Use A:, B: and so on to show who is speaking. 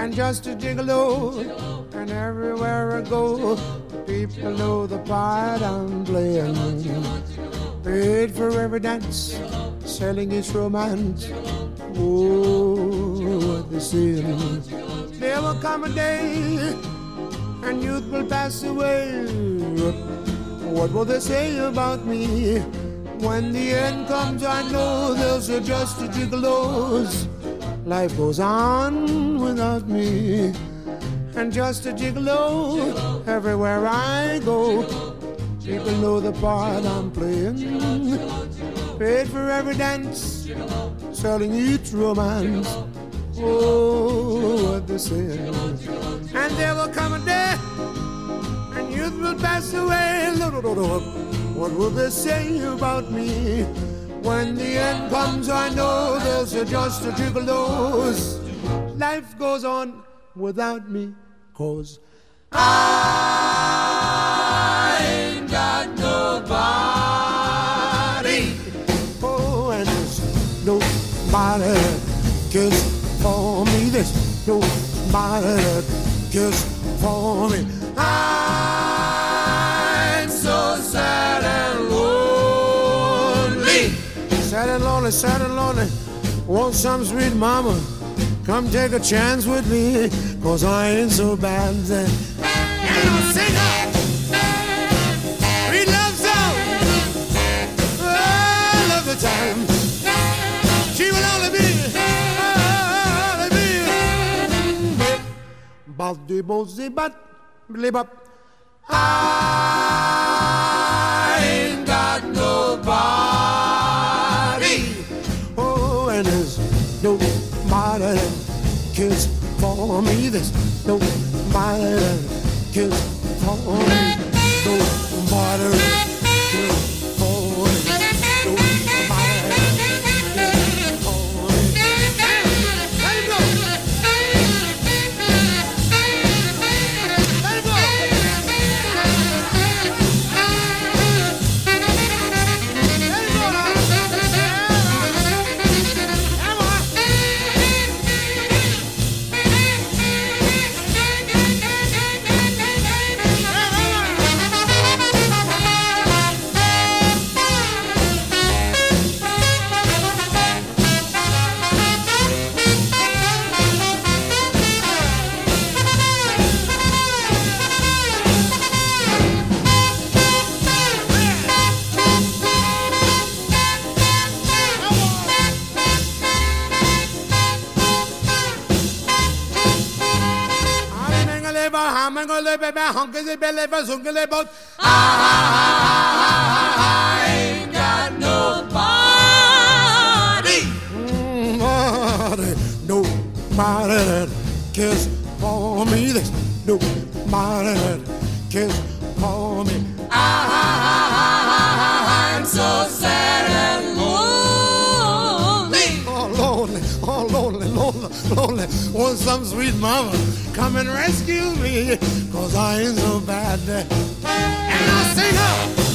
A: and just a gigolo. And everywhere I go, people know the part I'm playing. Paid for every dance, selling its romance. Oh, what they say. There will come a day, and youth will pass away. What will they say about me? When the end comes, I know they'll say just a gigolos. Life goes on without me, and just a gigolo. Everywhere I go, people know the part I'm playing. Paid for every dance, selling each romance. Oh, what they say. And there will come a day, and youth will pass away. What will they say about me? When the end comes, I know they'll say just a gigolos. Life goes on without me, 'cause I ain't got nobody. Oh, and there's nobody that cares for me. There's nobody that cares for me. I'm so sad and lonely. Sad and lonely, sad and lonely. Want some sweet mama, come take a chance with me, 'cause I ain't so bad. And I'll sing up sweet love song. Oh, I love the time. She will only be Baldi bozi bat blibop. I ain't got nobody. Oh, and there's nobody that cares for me. There's nobody that cares for me. Nobody that cares for me. Nobody that cares for me. Let it go. Let it go. I ain't got nobody. Nobody that cares for me. There's nobody that cares for me. I'm so sad and lonely. Oh, lonely, oh, lonely, lonely, lonely. Want some sweet mama, come and rescue me, 'cause I ain't so bad. And I'll sing up.